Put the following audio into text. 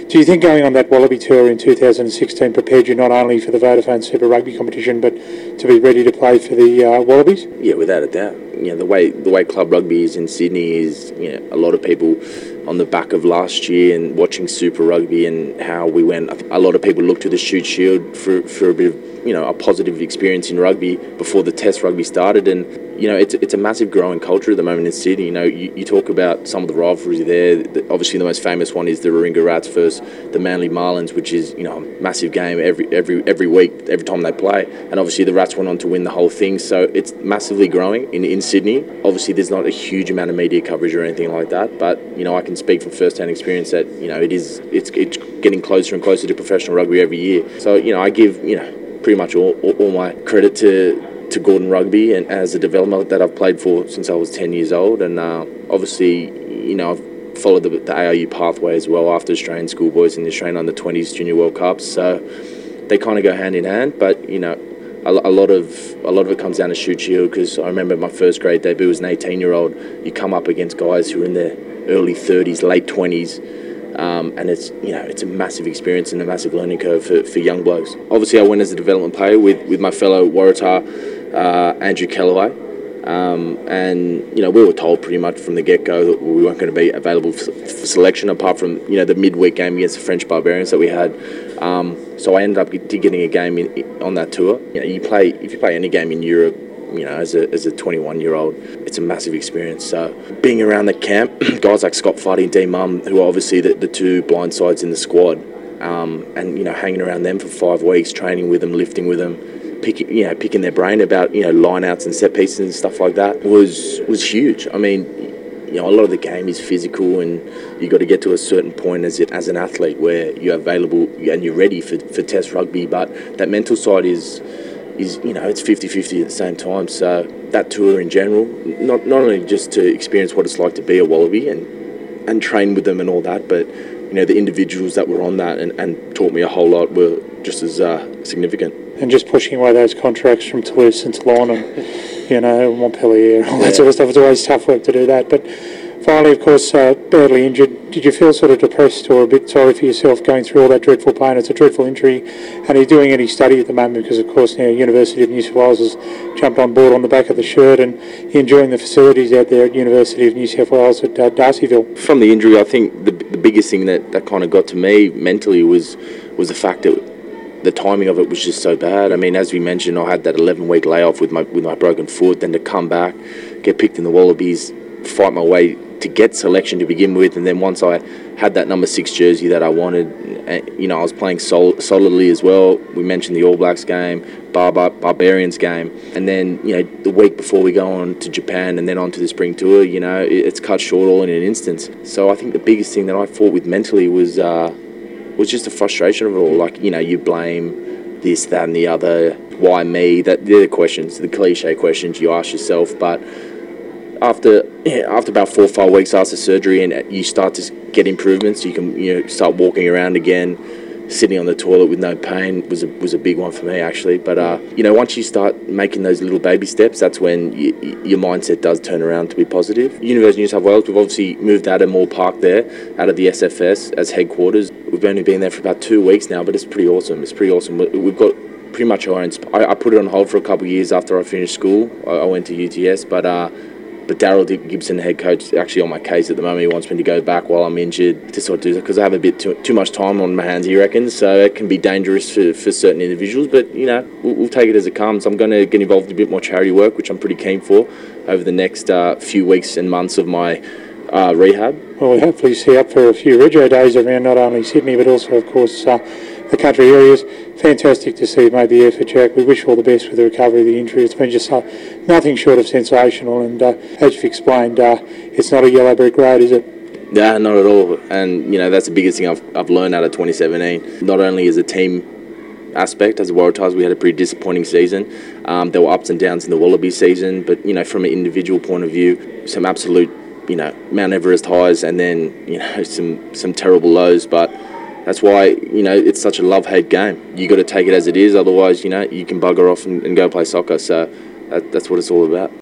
Do you think going on that Wallaby tour in 2016 prepared you not only for the Vodafone Super Rugby competition, but to be ready to play for the Wallabies? Yeah, without a doubt. The way club rugby is in Sydney is, a lot of people on the back of last year and watching Super Rugby and how we went. A lot of people look to the Shute Shield for a bit of a positive experience in rugby before the Test rugby started, and it's a massive growing culture at the moment in Sydney. You talk about some of the rivalries there. Obviously, the most famous one is the Warringah Rats versus the Manly Marlins, which is a massive game every week, every time they play. And obviously, the Rats went on to win the whole thing, so it's massively growing in Sydney. Obviously, there's not a huge amount of media coverage or anything like that, but I can speak from first-hand experience that it's getting closer and closer to professional rugby every year. So I give pretty much all my credit to Gordon Rugby and as a development that I've played for since I was 10 years old, and obviously I've followed the ARU pathway as well after Australian schoolboys and the Australian under-20s Junior World Cups, so they kind of go hand in hand. But a lot of it comes down to Shute Shield, because I remember my first grade debut as an 18-year-old. You come up against guys who are in their early 30s, late 20s. And it's a massive experience and a massive learning curve for young blokes. Obviously, I went as a development player with my fellow Waratah, Andrew Kellaway, and we were told pretty much from the get-go that we weren't going to be available for selection, apart from the midweek game against the French Barbarians that we had. So I ended up getting a game on that tour. If you play any game in Europe, as a 21-year-old, it's a massive experience. So being around the camp, guys like Scott Fuddy and Dean Mum, who are obviously the two blind sides in the squad, and hanging around them for 5 weeks, training with them, lifting with them, picking their brain about line-outs and set pieces and stuff like that was huge. I mean, a lot of the game is physical, and you got to get to a certain point as an athlete where you're available and you're ready for Test rugby, but that mental side is it's 50-50 at the same time. So that tour in general, not only just to experience what it's like to be a Wallaby and train with them and all that, but the individuals that were on that and taught me a whole lot were just as significant. And just pushing away those contracts from Toulouse and Toulon and Montpellier and all that sort of stuff, it's always tough work to do that. But finally, of course, badly injured. Did you feel sort of depressed or a bit sorry for yourself going through all that dreadful pain? It's a dreadful injury. And are you doing any study at the moment? Because, of course, now University of New South Wales has jumped on board on the back of the shirt, and you're enjoying the facilities out there at University of New South Wales at Darcyville. From the injury, I think the biggest thing that kind of got to me mentally was the fact that the timing of it was just so bad. I mean, as we mentioned, I had that 11-week layoff with my broken foot, then to come back, get picked in the Wallabies, fight my way to get selection to begin with, and then once I had that number 6 jersey that I wanted, I was playing solidly as well. We mentioned the All Blacks game, Barbarians game, and then the week before we go on to Japan and then on to the spring tour, it's cut short all in an instant. So I think the biggest thing that I fought with mentally was just the frustration of it all. Like, you blame this, that, and the other. Why me? They're the questions, the cliche questions you ask yourself. But after about 4 or 5 weeks after surgery, and you start to get improvements, you can start walking around again, sitting on the toilet with no pain was a big one for me, actually. But once you start making those little baby steps, that's when your mindset does turn around to be positive. University of New South Wales, we've obviously moved out of Moore Park there, out of the SFS as headquarters. We've only been there for about 2 weeks now, but it's pretty awesome. We've got pretty much our own. I put it on hold for a couple of years after I finished school. I went to UTS, but Daryl Gibson, head coach, is actually on my case at the moment. He wants me to go back while I'm injured to sort of do that, because I have a bit too much time on my hands, he reckons, so it can be dangerous for certain individuals. But, we'll take it as it comes. I'm going to get involved in a bit more charity work, which I'm pretty keen for over the next few weeks and months of my rehab. Well, we hopefully see up for a few Regio days around not only Sydney, but also, of course, the country areas. Fantastic to see you made the effort, Jack. We wish you all the best with the recovery of the injury. It's been just nothing short of sensational, and as you've explained, it's not a yellow brick road, is it? Yeah, not at all. And that's the biggest thing I've learned out of 2017. Not only as a team aspect, as the Waratahs, we had a pretty disappointing season. There were ups and downs in the Wallaby season, but from an individual point of view, some absolute Mount Everest highs, and then some terrible lows. But that's why it's such a love-hate game. You got to take it as it is, otherwise you can bugger off and go play soccer. So that's what it's all about.